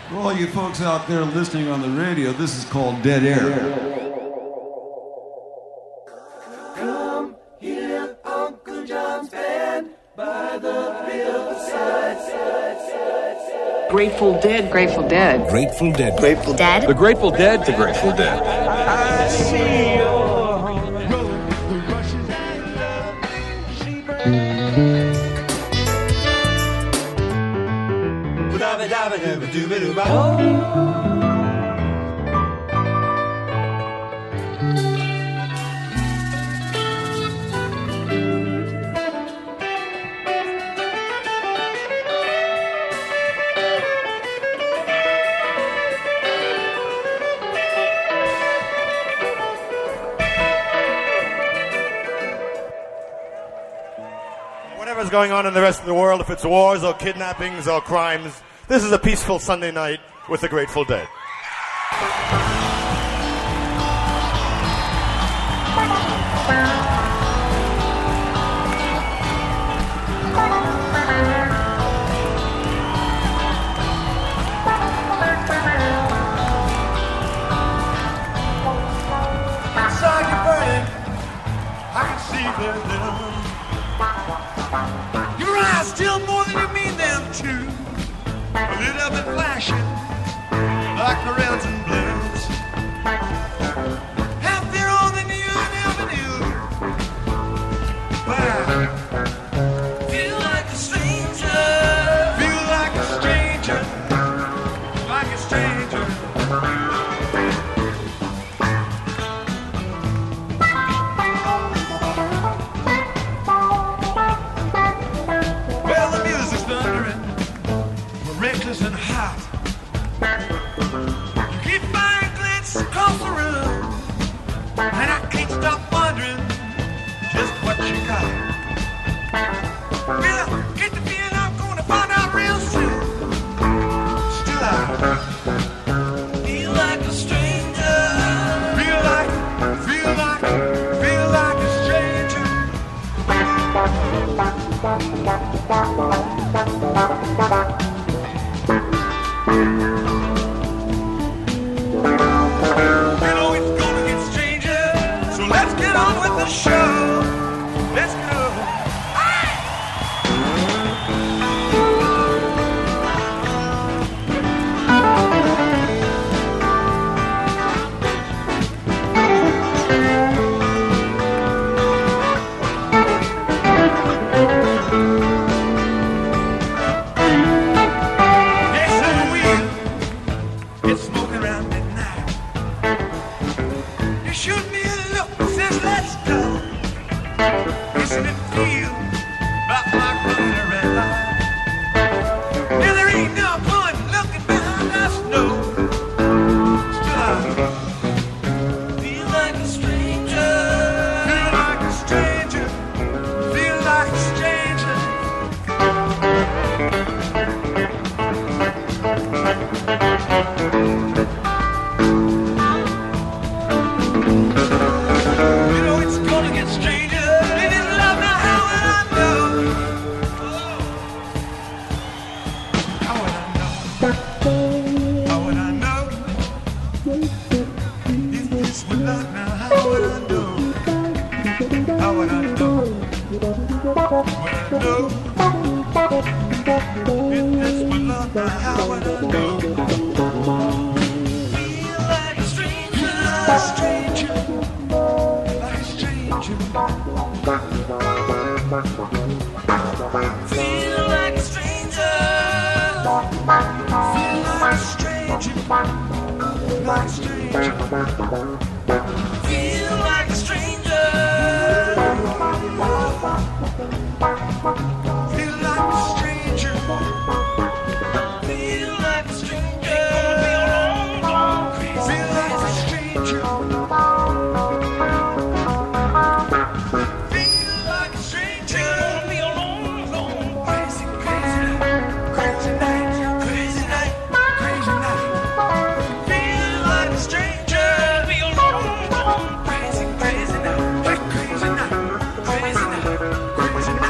For all you folks out there listening on the radio, this is called Dead Air. Come hear Uncle John's band by the riverside. Grateful Dead, Grateful Dead. Grateful Dead. Grateful Dead. The Grateful Dead. The Grateful Dead. I see your road, the rushes Whatever's going on in the rest of the world, if it's wars or kidnappings or crimes, this is a peaceful Sunday night with the Grateful Dead. I saw you burning, I can see the your eyes still more than you mean them to. Lit up and flashing like the reds and blues. Happier on than you never knew. But I feel like a stranger. Feel like a stranger. Like a stranger. Well, the music's thundering, reckless and hot. You keep firing glances across the room, and I can't stop wondering just what you got. Well, I get the feeling I'm gonna find out real soon. Still, I feel like a stranger. Feel like a stranger. You know it's gonna get stranger, so let's get on with the show. Let's go. Yes, sir, we'll get smoking around midnight. You shoot me a look that says let's go. Isn't it feel about like running a red light? Yeah, there ain't no point looking behind us, no. Still I feel like a stranger. Feel like a stranger. Feel like a stranger. You know it's gonna get stranger. It is love now. How would I know? How would I know? How would I know? If this were love now, how would I know? How would I know? Would I know? If this were love now, how would I know? Feel like a stranger. Like a stranger. Like a stranger. Feel like a stranger. Feel like a stranger. Like a stranger. Feel like a stranger. Feel like a stranger. Feel like a stranger. Feel like a stranger. Feel like a stranger. Be alone, alone. Crazy, crazy night. Crazy night. Crazy night. Crazy night. Feel like a stranger. Be alone, alone. Crazy, crazy night. Crazy night. Crazy night. Crazy night.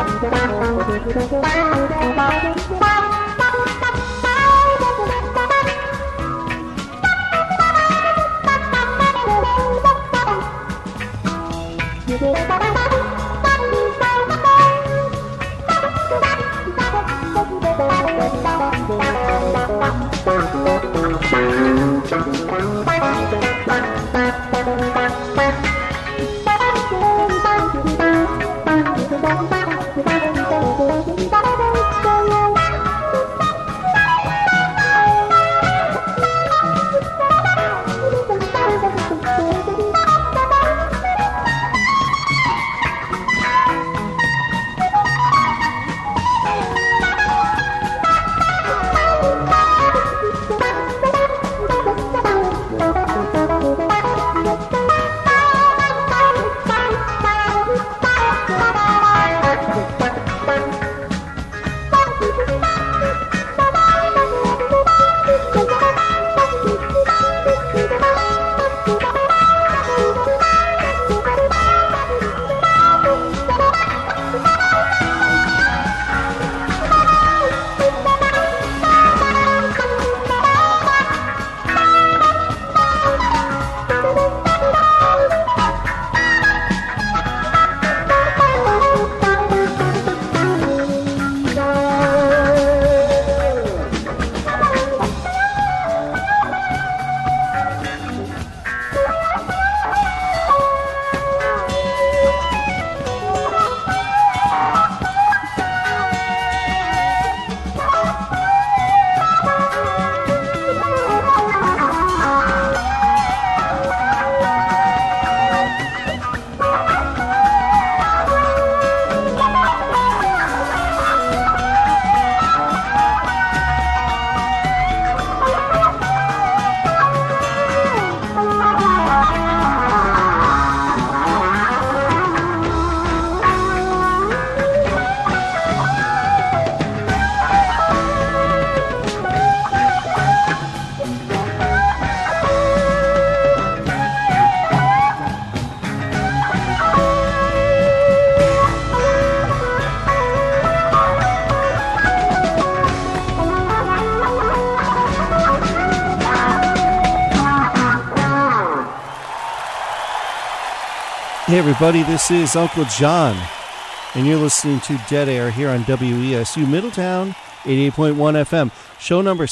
Hey everybody, this is Uncle John, and you're listening to Dead Air here on WESU Middletown, 88.1 FM, show number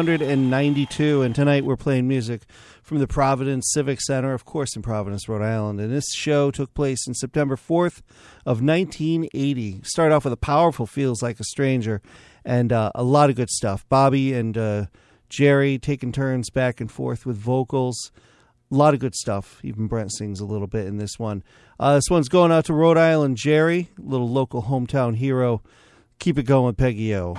692, and tonight we're playing music from the Providence Civic Center, of course in Providence, Rhode Island, and this show took place in September 4th of 1980. Start off with a powerful Feels Like a Stranger, and a lot of good stuff. Bobby and Jerry taking turns back and forth with vocals. A lot of good stuff. Even Brent sings a little bit in this one. This one's going out to Rhode Island Jerry, little local hometown hero. Keep it going, Peggy O.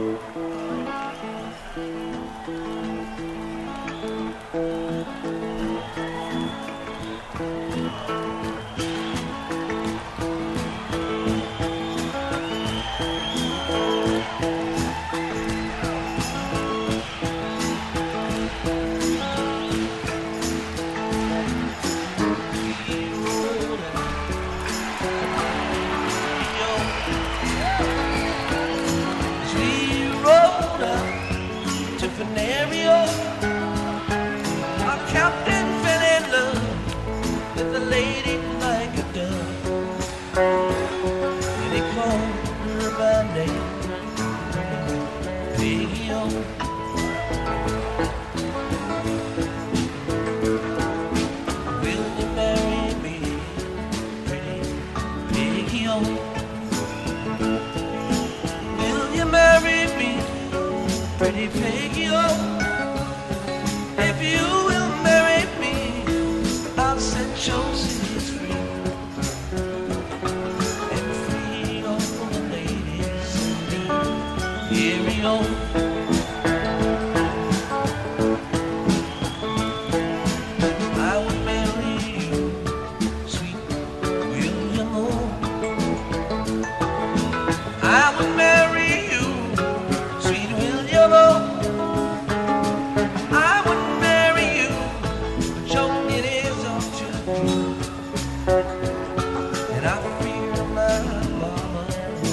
Pretty piggy, oh, if you will marry me, I'll set your cities free, and free all the ladies in Erie, oh. I would marry you, sweet William, oh. I would marry you, sweet William, oh. I would marry you, but your it is all true. And I fear my mama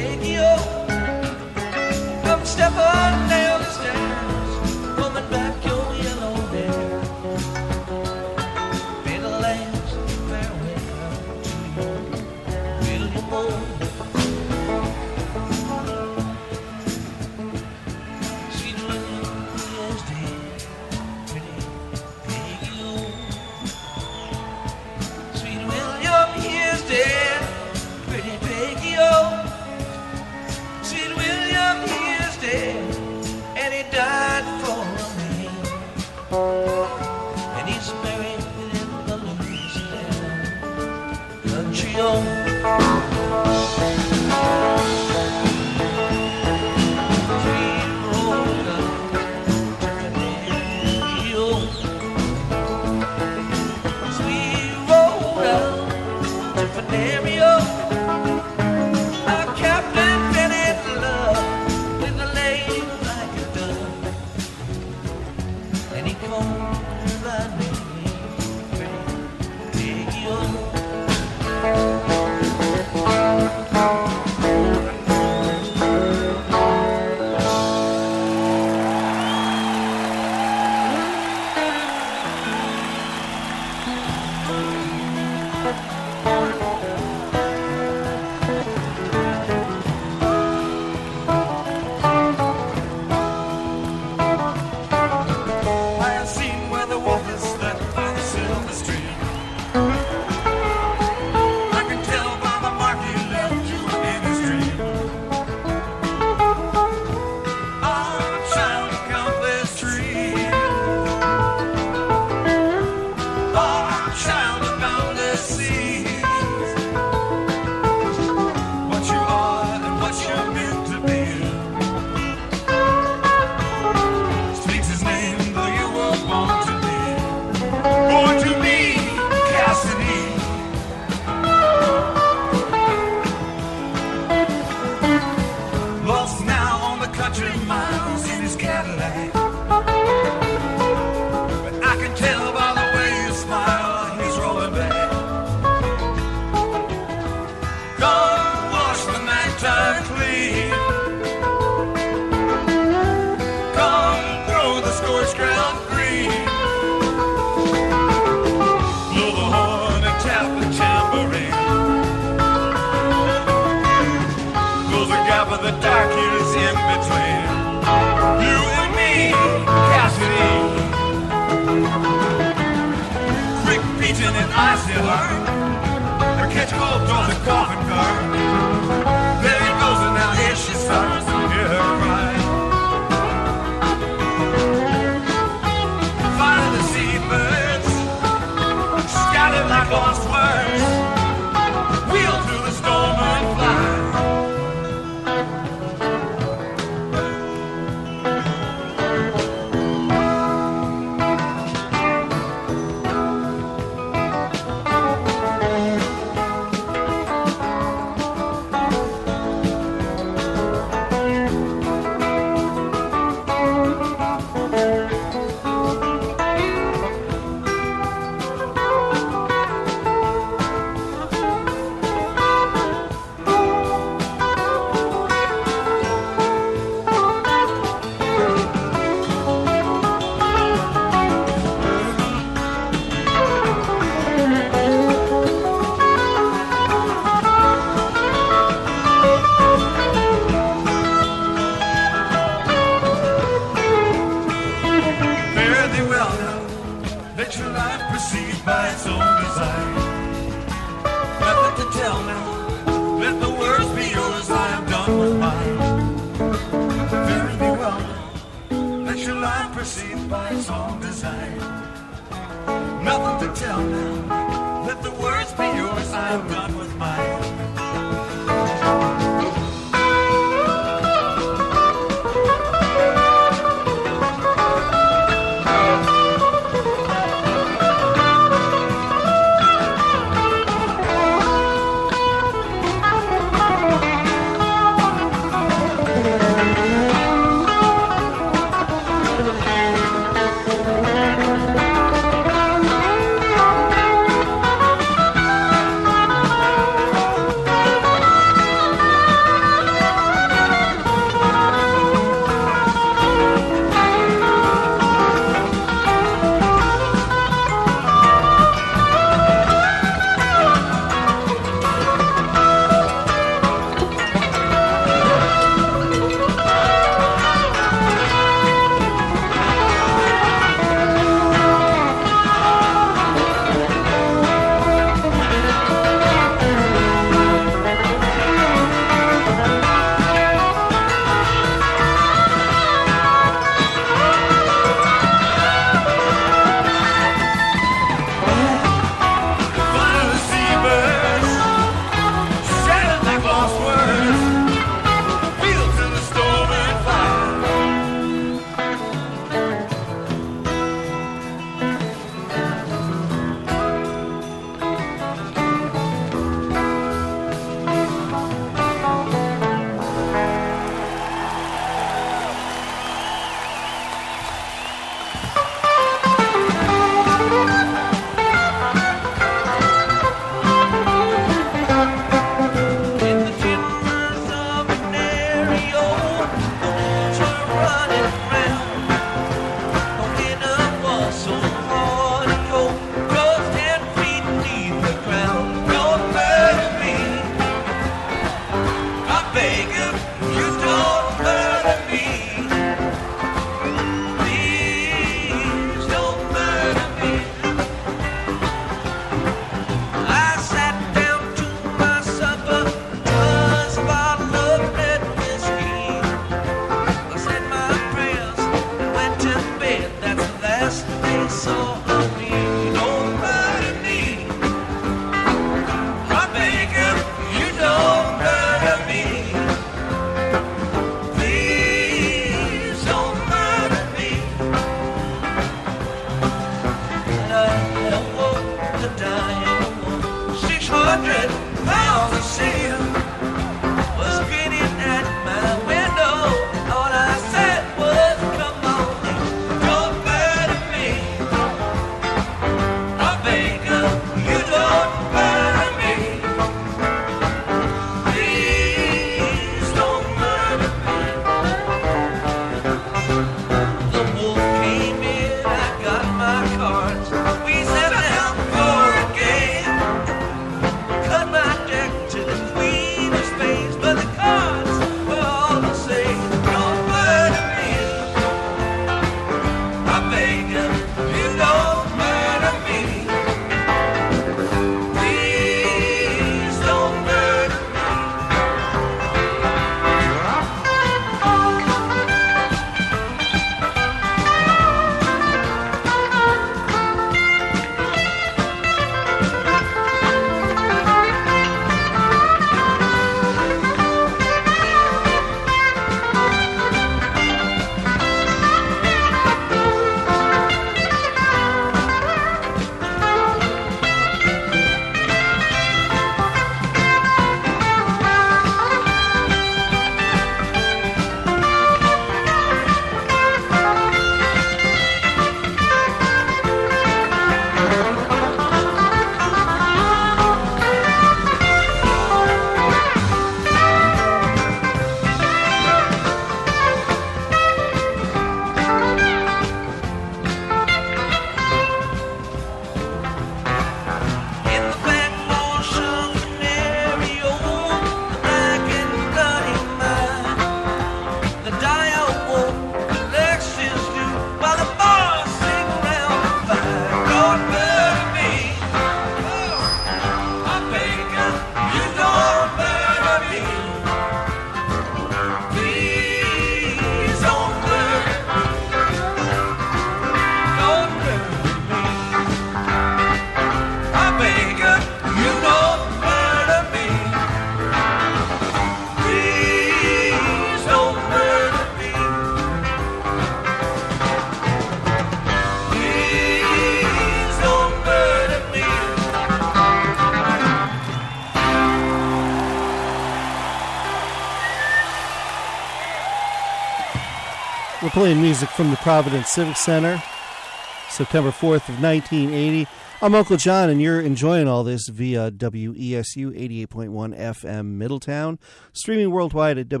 We're playing music from the Providence Civic Center, September 4th of 1980. I'm Uncle John, and you're enjoying all this via WESU 88.1 FM Middletown, streaming worldwide at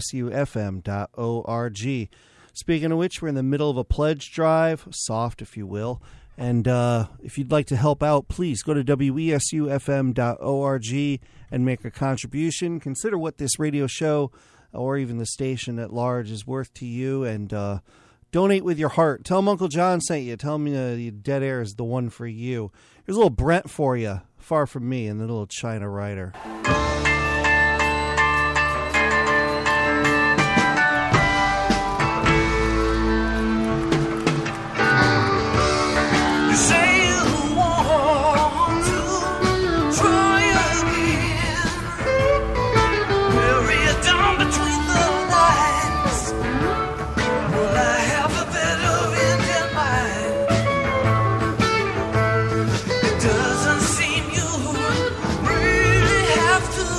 WESUFM.org. Speaking of which, we're in the middle of a pledge drive, soft if you will, and if you'd like to help out, please go to WESUFM.org and make a contribution. Consider what this radio show or even the station at large is worth to you, and donate with your heart. Tell them Uncle John sent you. Tell them Dead Air is the one for you. Here's a little Brent for you, Far From Me, and the little China Rider. You say you want to try again. Bury it down between the lines. Well, I have a better end in mind. It doesn't seem you really have to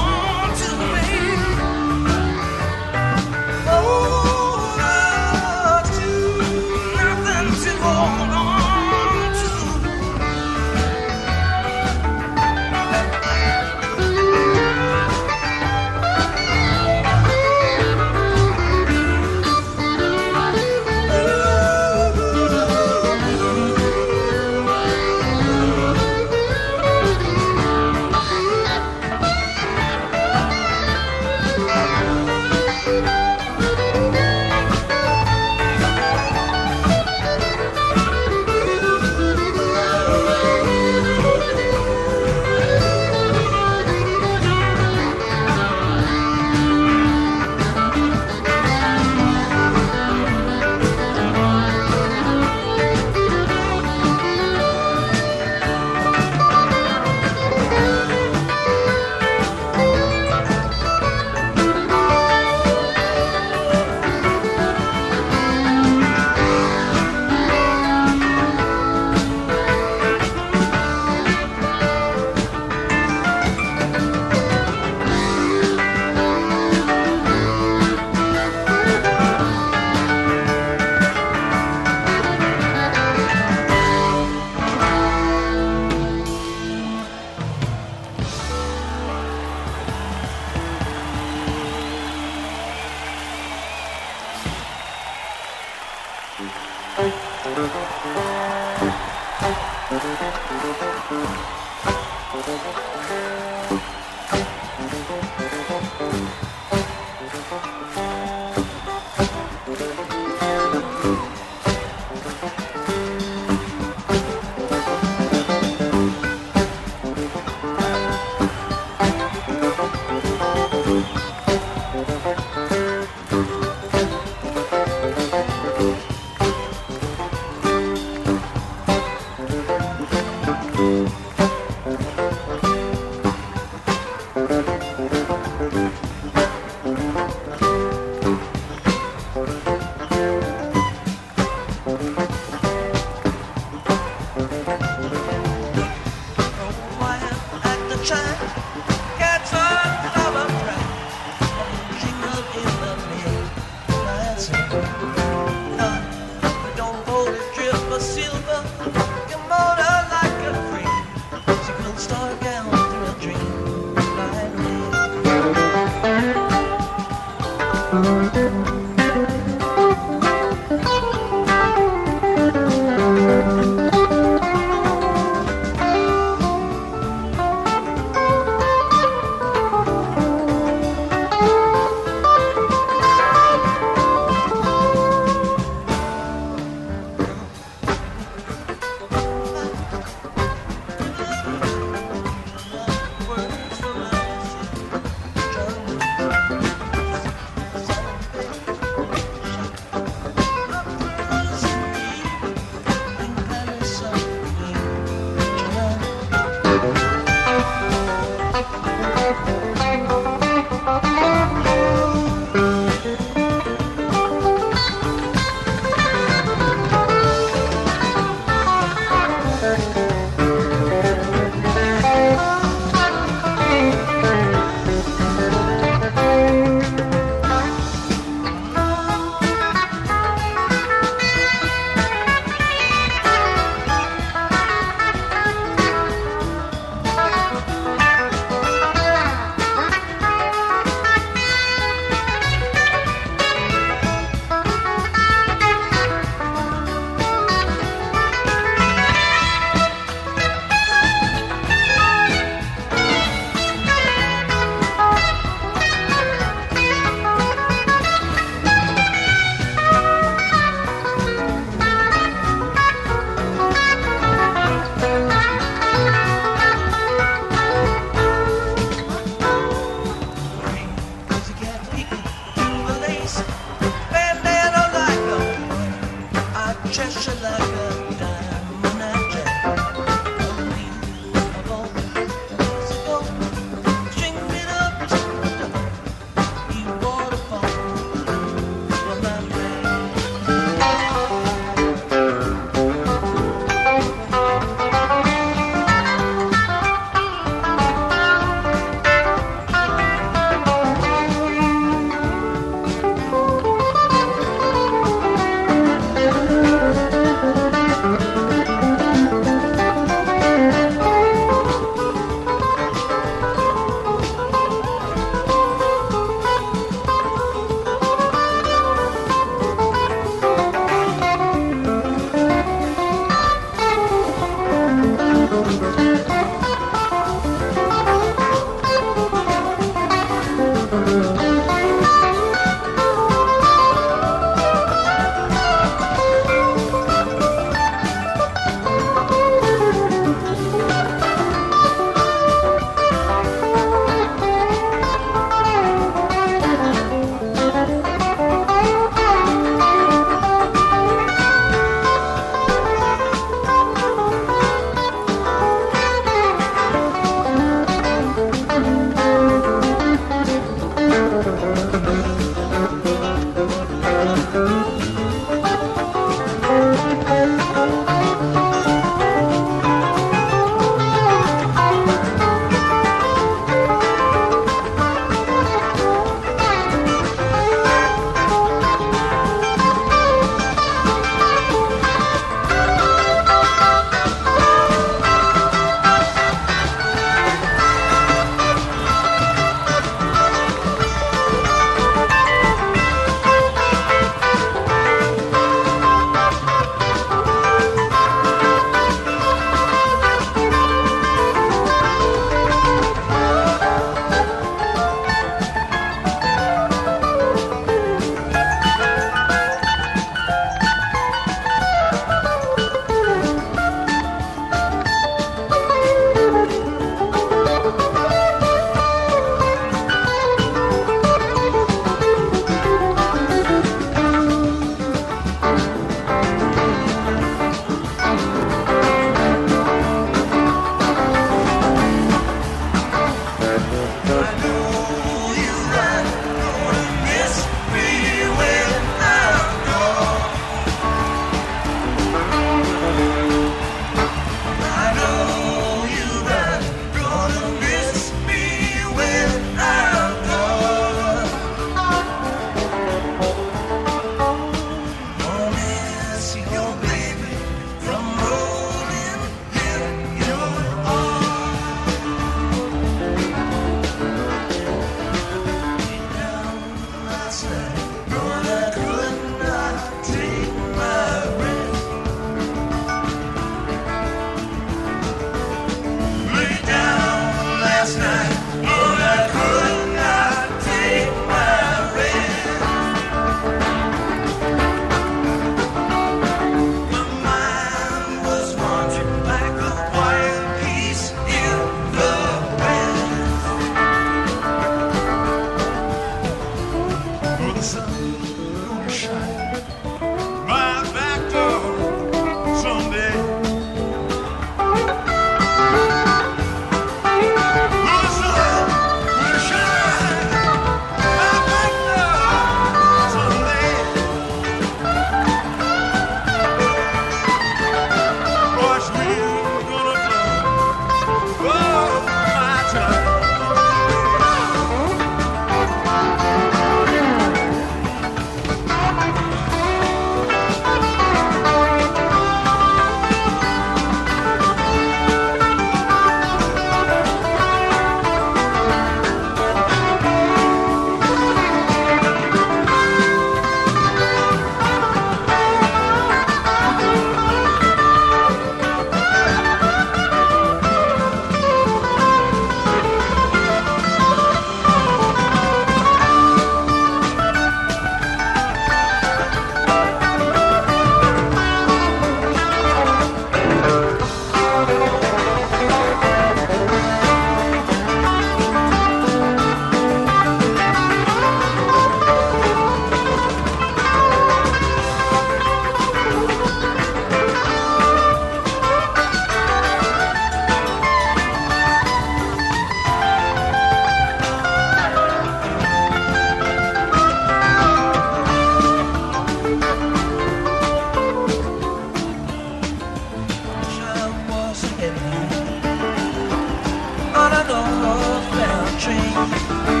headlight on a northbound train.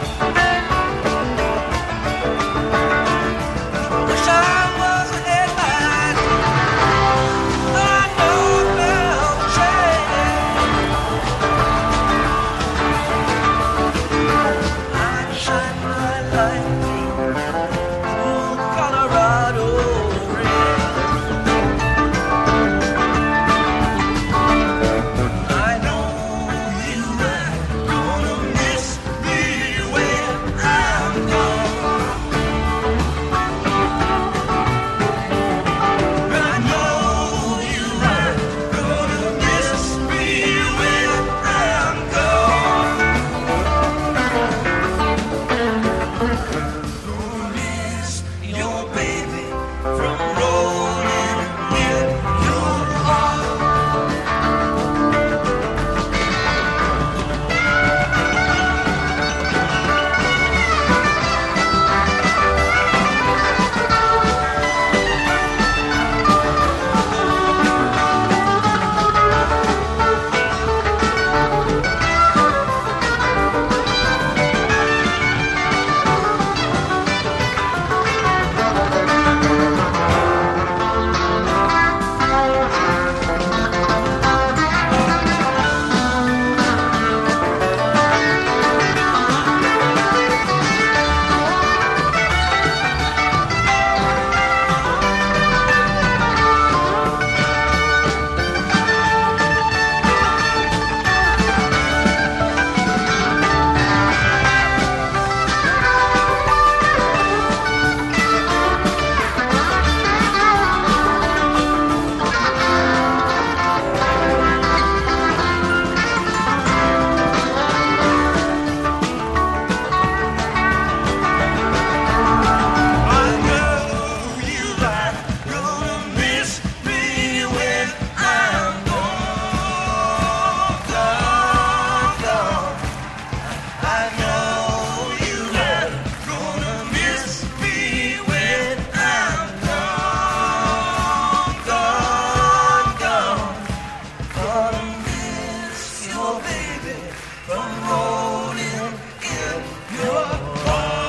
Wish I was a headlight on a northbound train. I'd shine my light through Colorado rain. I know you are gonna miss me when I'm gone. I know you are gonna miss me when I'm gone. Gonna miss your baby from rolling in your arms. I know you are gonna miss me when I'm gone, gone, gone. I know you are gonna miss me when I'm gone, gone, gone. Gonna miss your baby from rolling in your arms.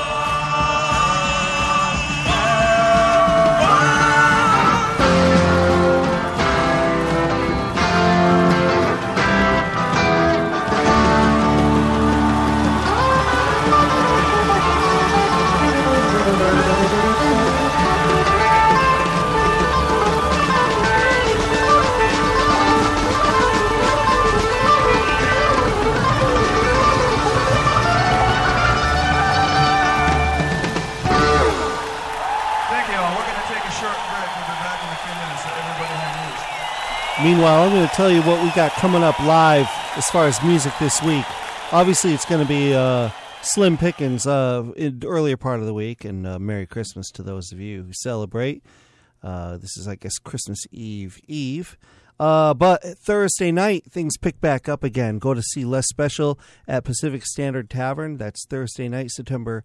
Thank you all. We're going to take a short break. We'll be back in a few minutes so everybody have news. Meanwhile, I'm going to tell you what we got coming up live as far as music this week. Obviously, it's going to be slim pickings in the earlier part of the week, and Merry Christmas to those of you who celebrate. This is, I guess, Christmas Eve. But Thursday night, things pick back up again. Go to see Less Special at Pacific Standard Tavern. That's Thursday night, December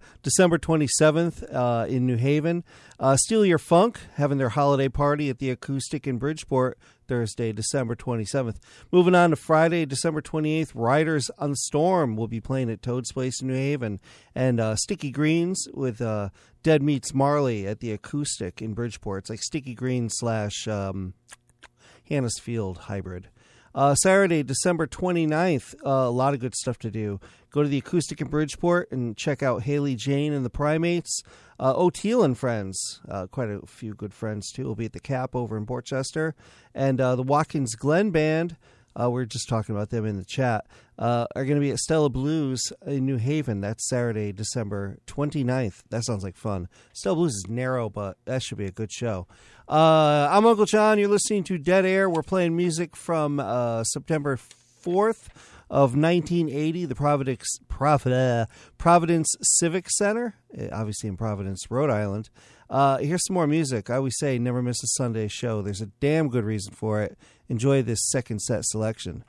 27th in New Haven. Steal Your Funk, having their holiday party at the Acoustic in Bridgeport, Thursday, December 27th. Moving on to Friday, December 28th, Riders on the Storm will be playing at Toad's Place in New Haven. And Sticky Greens with Dead Meets Marley at the Acoustic in Bridgeport. It's like Sticky Greens / Hannah's Field hybrid. Saturday, December 29th, a lot of good stuff to do. Go to the Acoustic in Bridgeport and check out Haley Jane and the Primates. O'Teal and Friends, quite a few good friends too, will be at the Cap over in Portchester. And the Watkins Glen Band, we're just talking about them in the chat, are going to be at Stella Blues in New Haven. That's Saturday, December 29th. That sounds like fun. Stella Blues is narrow, but that should be a good show. I'm Uncle John. You're listening to Dead Air. We're playing music from September 4th of 1980, the Providence Civic Center, obviously in Providence, Rhode Island. Here's some more music. I always say never miss a Sunday show. There's a damn good reason for it. Enjoy this second set selection.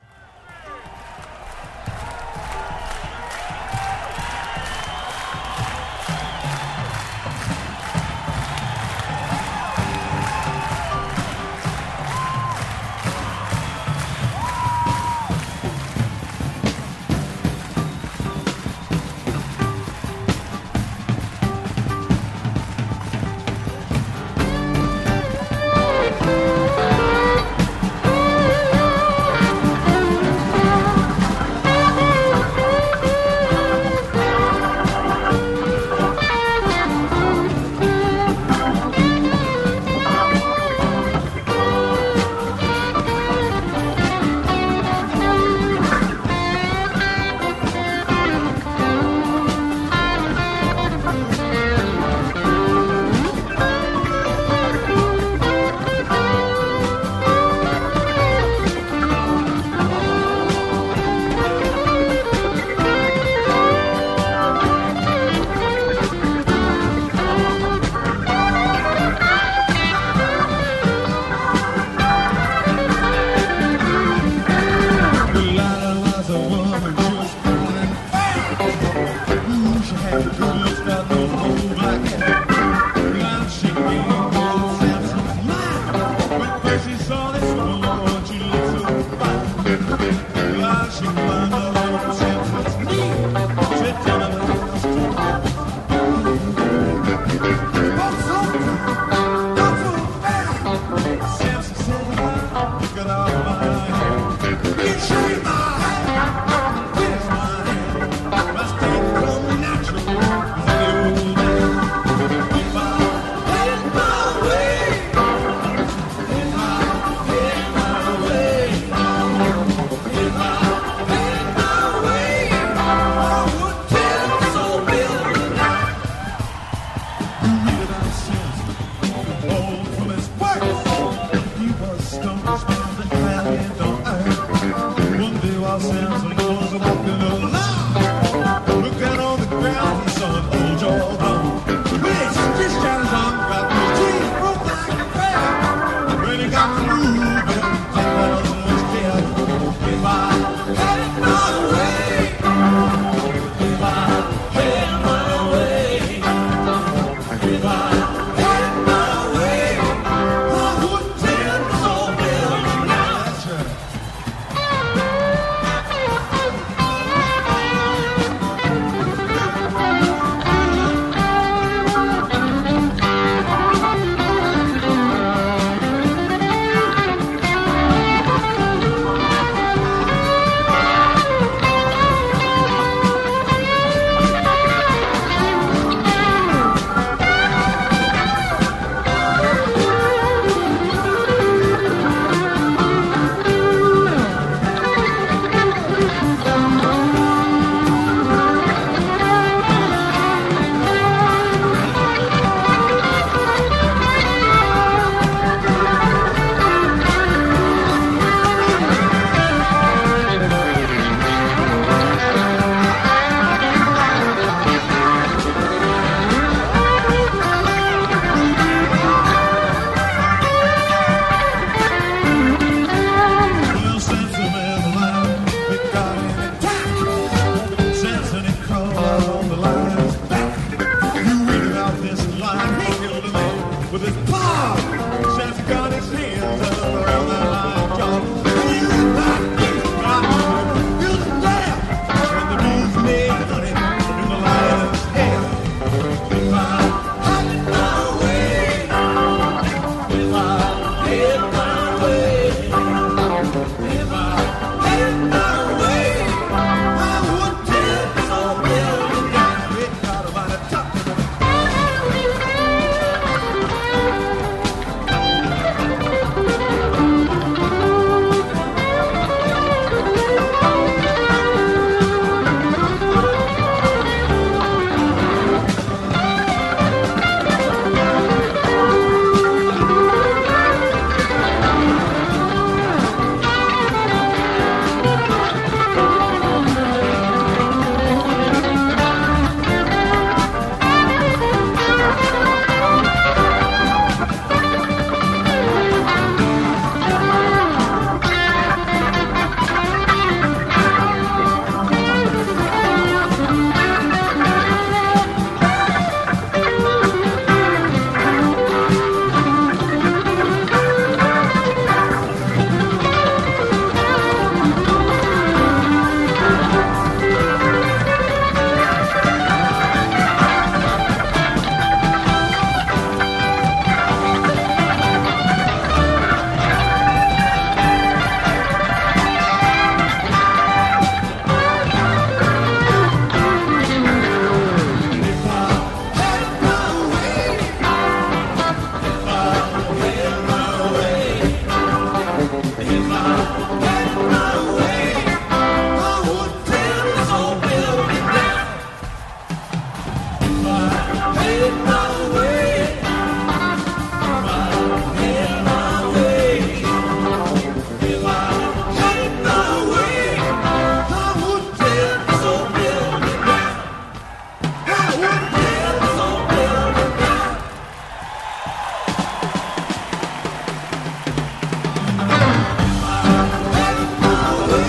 Away.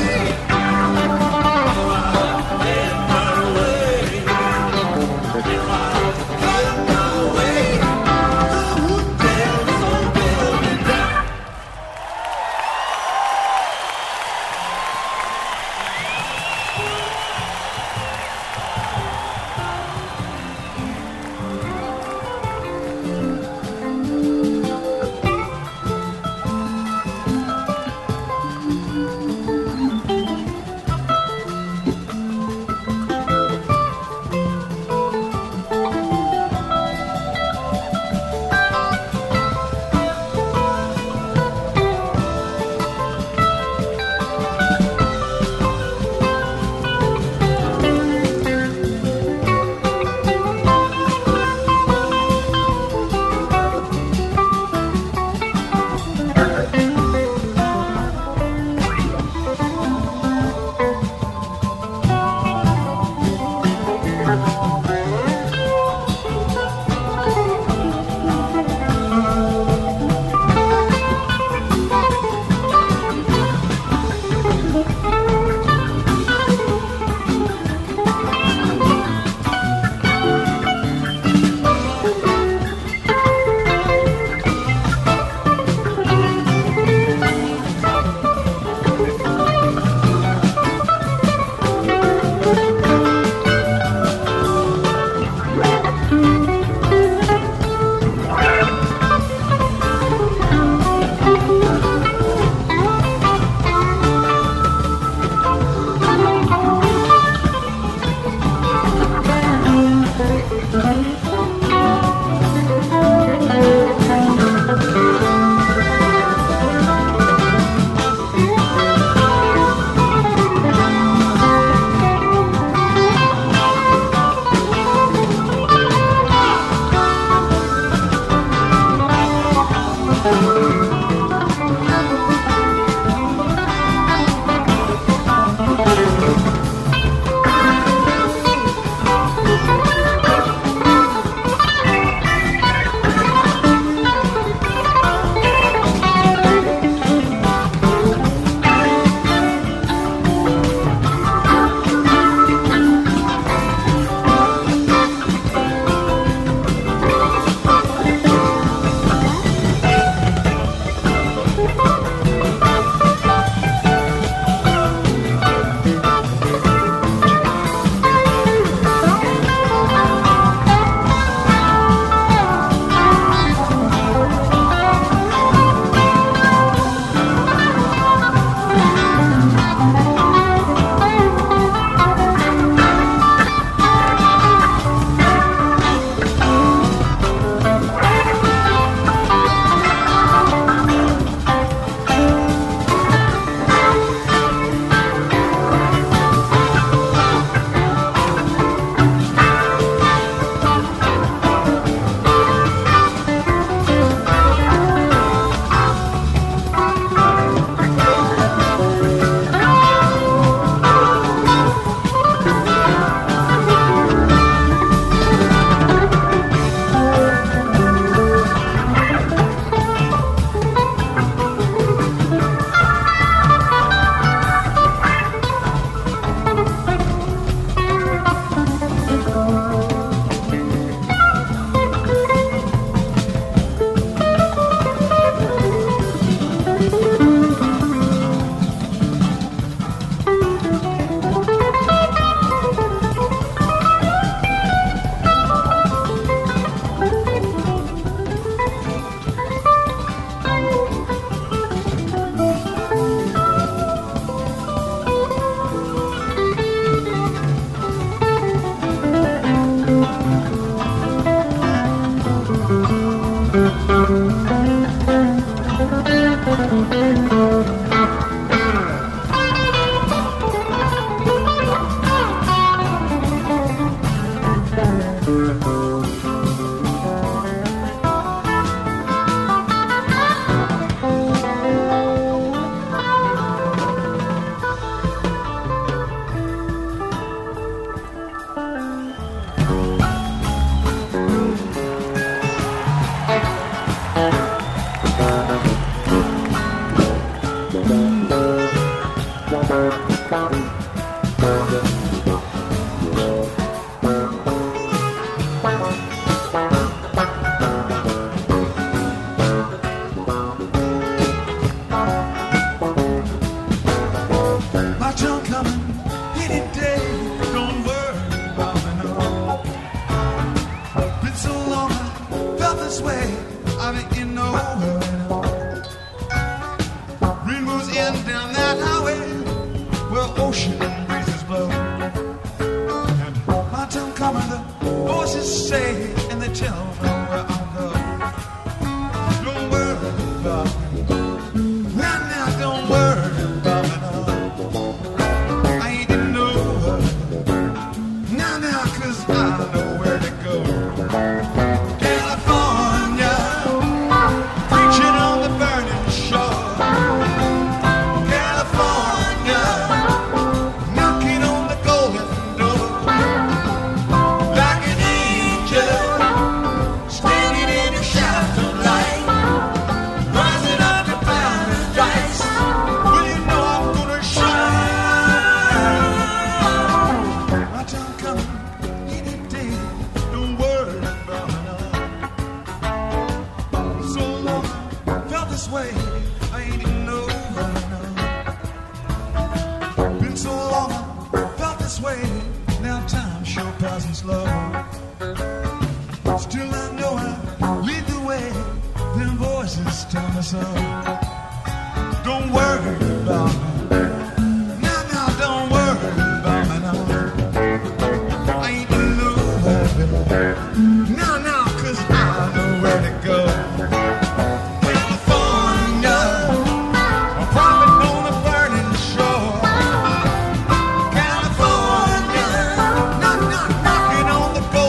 On the go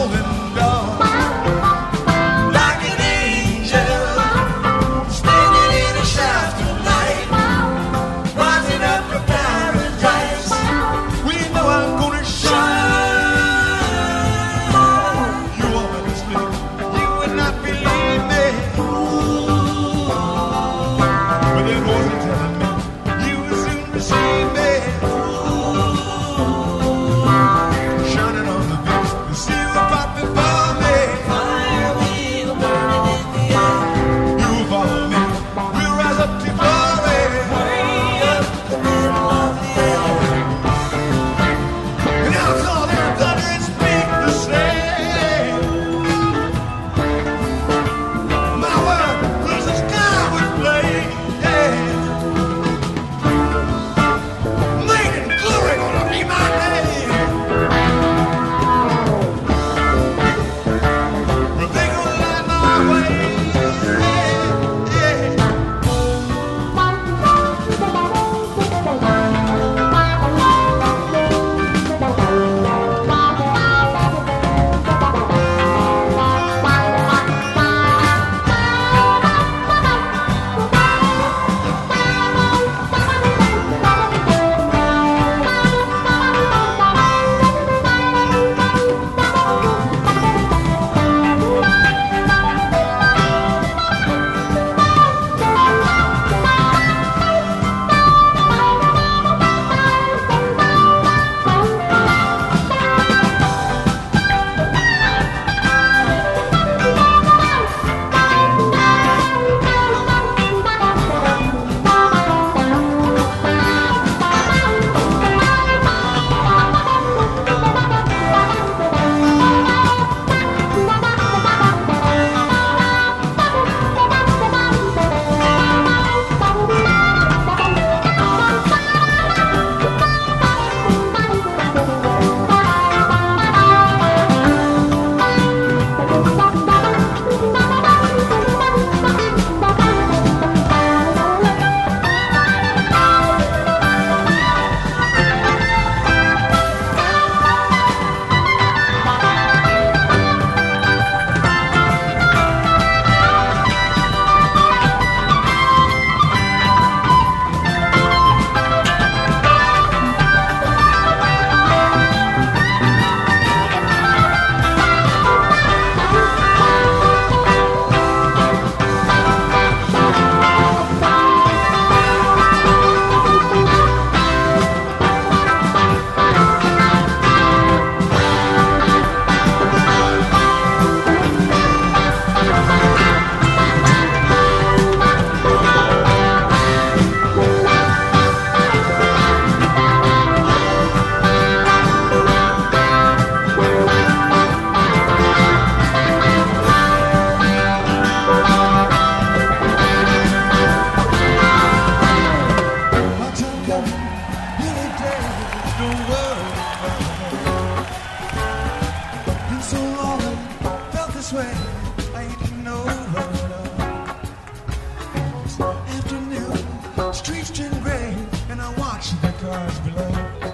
stars below.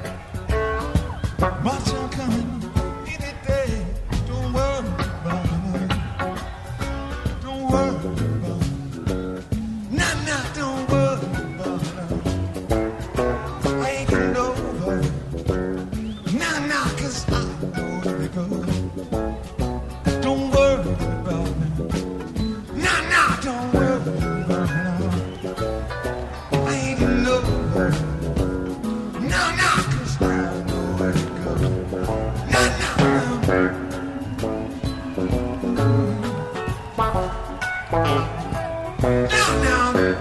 Marching coming any day. Don't worry about it. Don't worry about it. Nah, nah, don't worry about it. I ain't getting over it. Nah, nah, 'cause I know where to go. Don't worry about me. Nah, nah, don't worry about me. I ain't getting over it. Nah, nah, 'cause I know where to go. Nah, nah, nah, nah.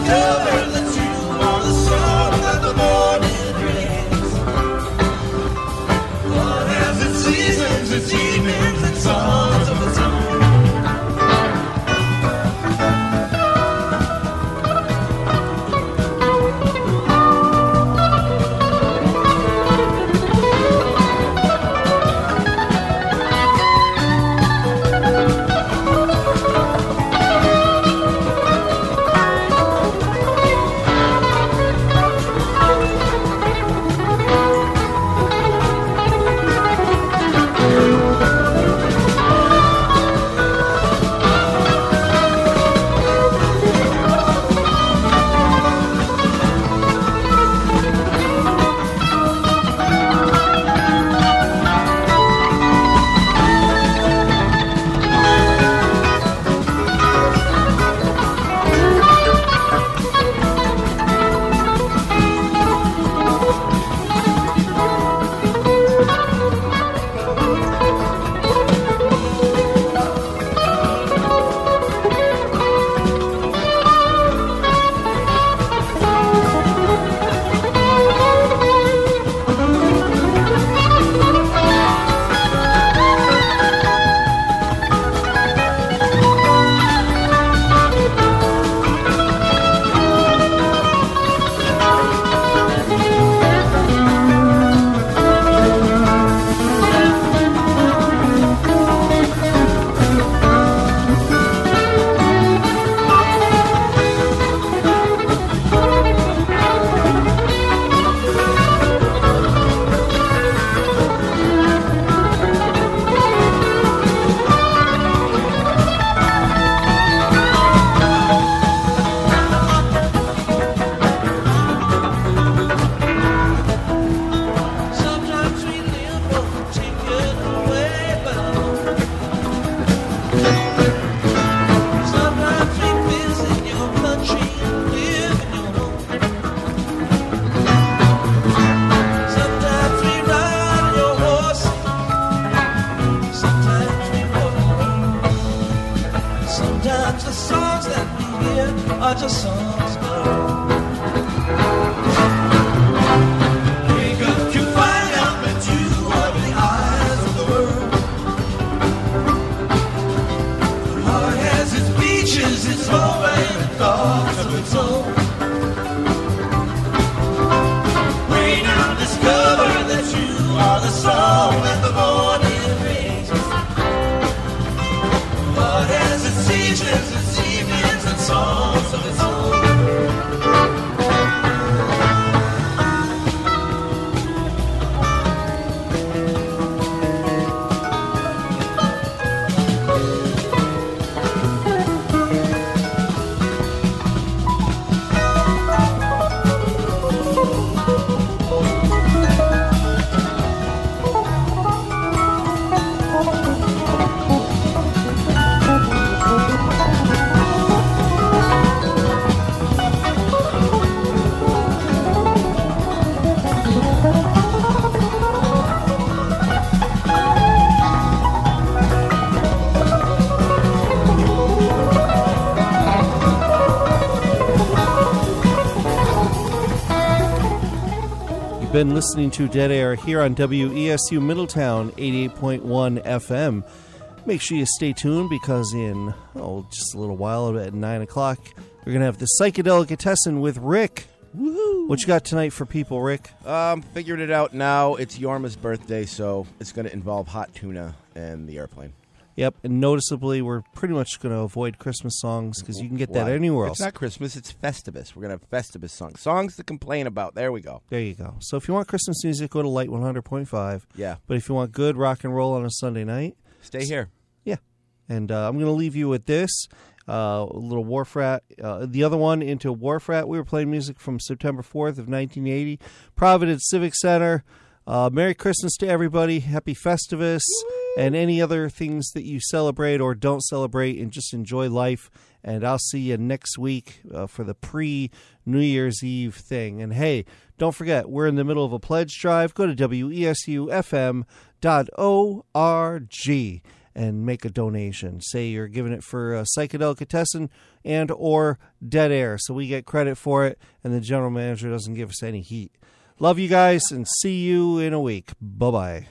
discover that you are the song that the morning brings. Love has its seasons, its evenings, its songs of its own. Are just songs, girl. Wake up to find out that you are the eyes of the world. The heart has its beaches, its home, and its thoughts of its own. Wait now, discover that you are the song that the morning brings. The heart has its seasons, its evenings, and songs of its own. Been listening to Dead Air here on WESU Middletown 88.1 FM. Make sure you stay tuned because in just a little while at 9 o'clock we're going to have the Psychedelicatessen with Rick. Woohoo! What you got tonight for people, Rick? Figured it out now. It's Yorma's birthday, so it's going to involve hot tuna and the airplane. Yep, and noticeably, we're pretty much going to avoid Christmas songs because you can get that anywhere else. It's not Christmas, it's Festivus. We're going to have Festivus songs. Songs to complain about. There we go. There you go. So if you want Christmas music, go to Light 100.5. Yeah. But if you want good rock and roll on a Sunday night, stay here. Yeah. And I'm going to leave you with this. A little Warfrat. The other one into Warfrat. We were playing music from September 4th of 1980. Providence Civic Center. Merry Christmas to everybody. Happy Festivus. Woo! And any other things that you celebrate or don't celebrate, and just enjoy life. And I'll see you next week for the pre-New Year's Eve thing. And hey, don't forget, we're in the middle of a pledge drive. Go to WESUFM.org. and make a donation. Say you're giving it for Psychedelicatessen and or Dead Air, so we get credit for it, and the general manager doesn't give us any heat. Love you guys, and see you in a week. Bye-bye.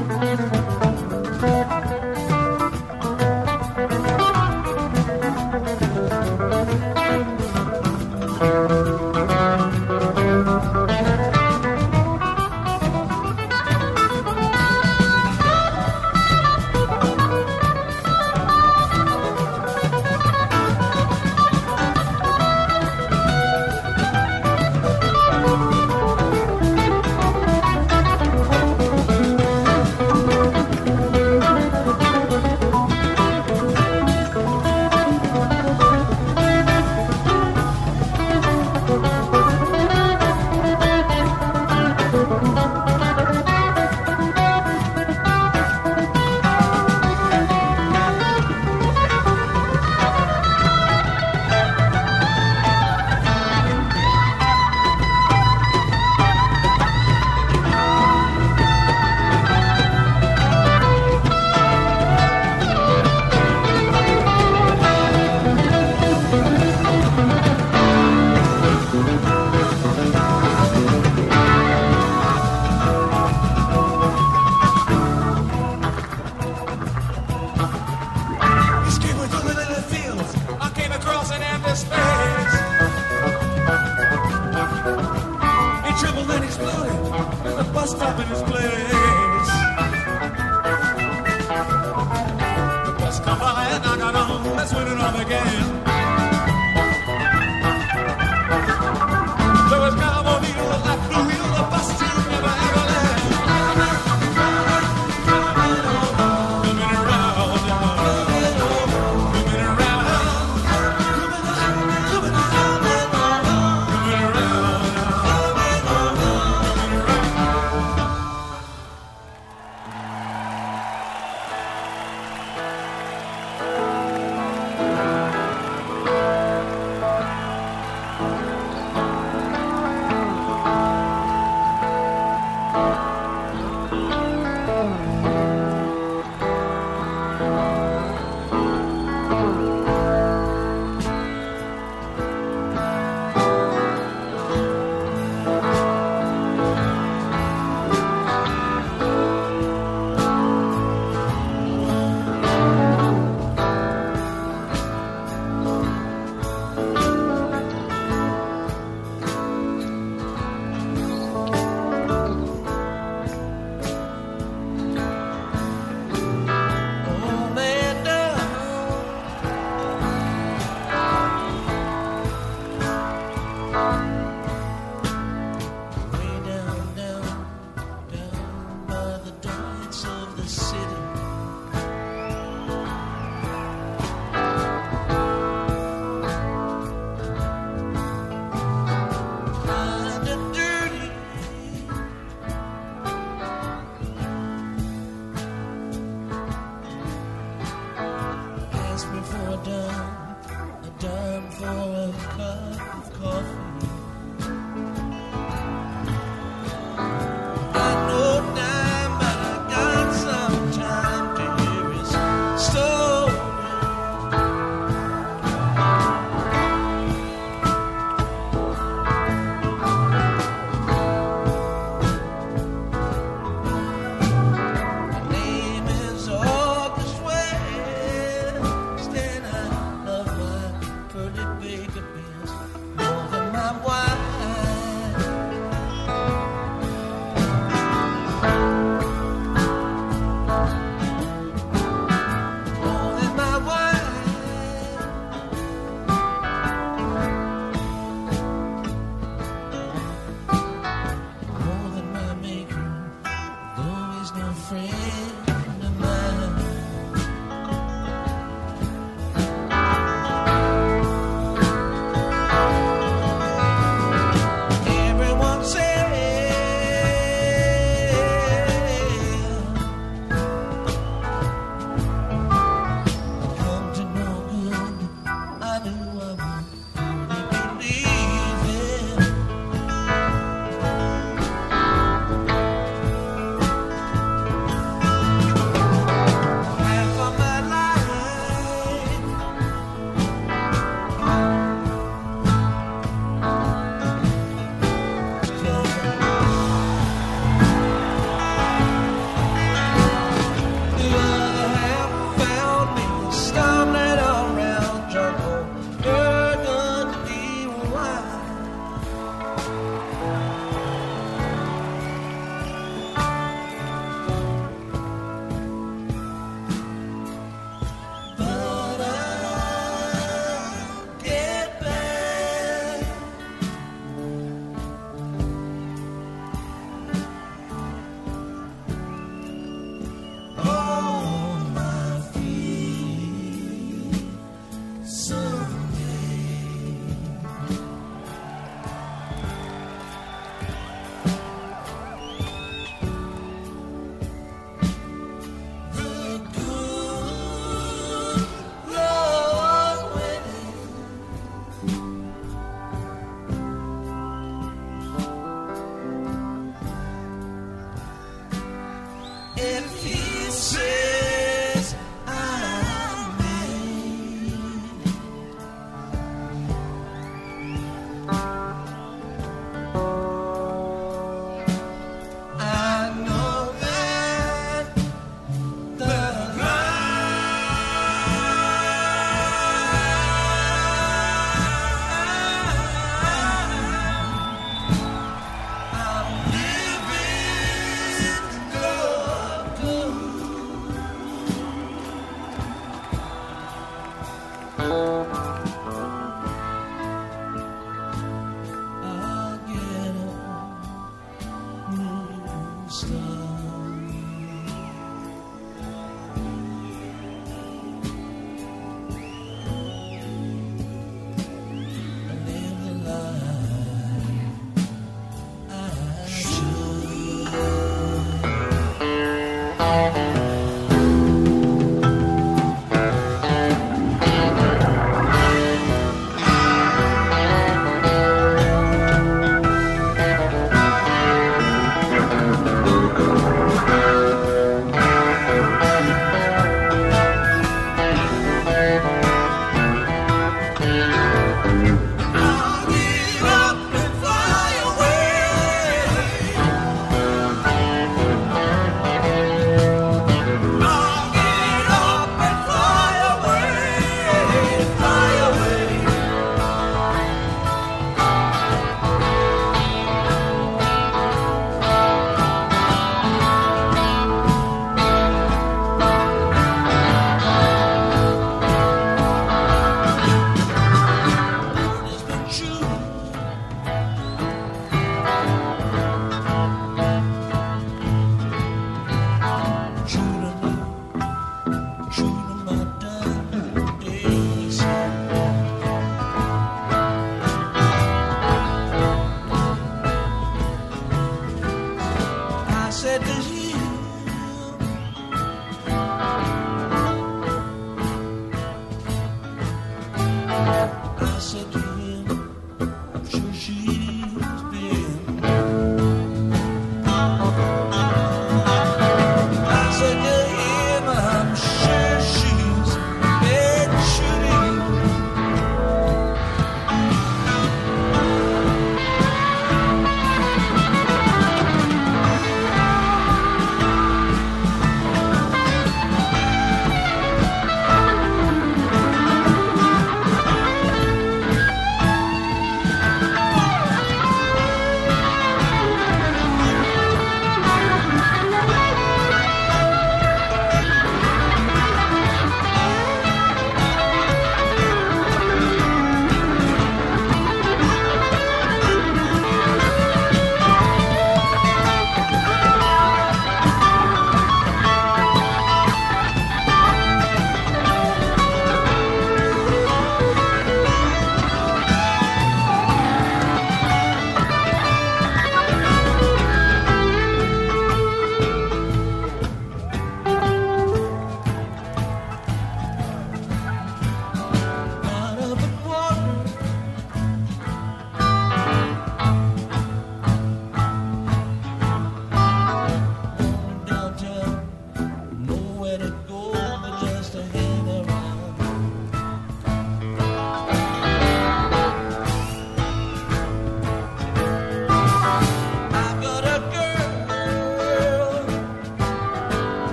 friend of mine.